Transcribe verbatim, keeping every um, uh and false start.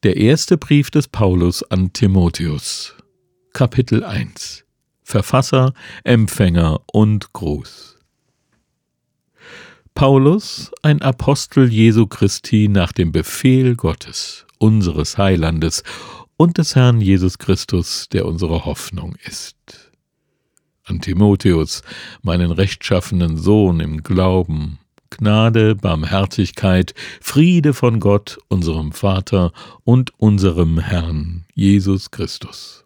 Der erste Brief des Paulus an Timotheus, Kapitel eins. Verfasser, Empfänger und Gruß. Paulus, ein Apostel Jesu Christi nach dem Befehl Gottes, unseres Heilandes und des Herrn Jesus Christus, der unsere Hoffnung ist. An Timotheus, meinen rechtschaffenen Sohn im Glauben, Gnade, Barmherzigkeit, Friede von Gott, unserem Vater und unserem Herrn Jesus Christus.